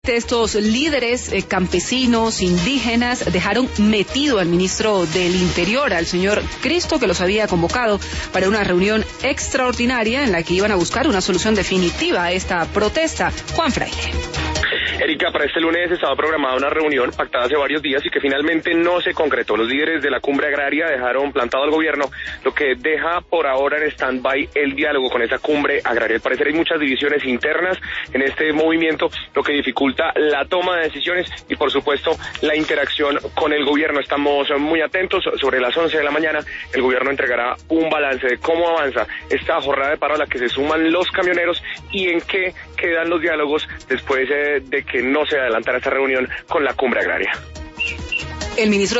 Estos líderes campesinos, indígenas, dejaron metido al ministro del Interior, al señor Cristo, que los había convocado para una reunión extraordinaria en la que iban a buscar una solución definitiva a esta protesta. Juan Fraile. Erika, para este lunes estaba programada una reunión pactada hace varios días y que finalmente no se concretó. Los líderes de la cumbre agraria dejaron plantado al gobierno, lo que deja por ahora en stand-by el diálogo con esa cumbre agraria. Al parecer hay muchas divisiones internas en este movimiento, lo que dificulta la toma de decisiones y, por supuesto, la interacción con el gobierno. Estamos muy atentos. Sobre las 11 de la mañana el gobierno entregará un balance de cómo avanza esta jornada de paro a la que se suman los camioneros y en qué quedan los diálogos después de que no se adelantara esta reunión con la cumbre agraria. El ministro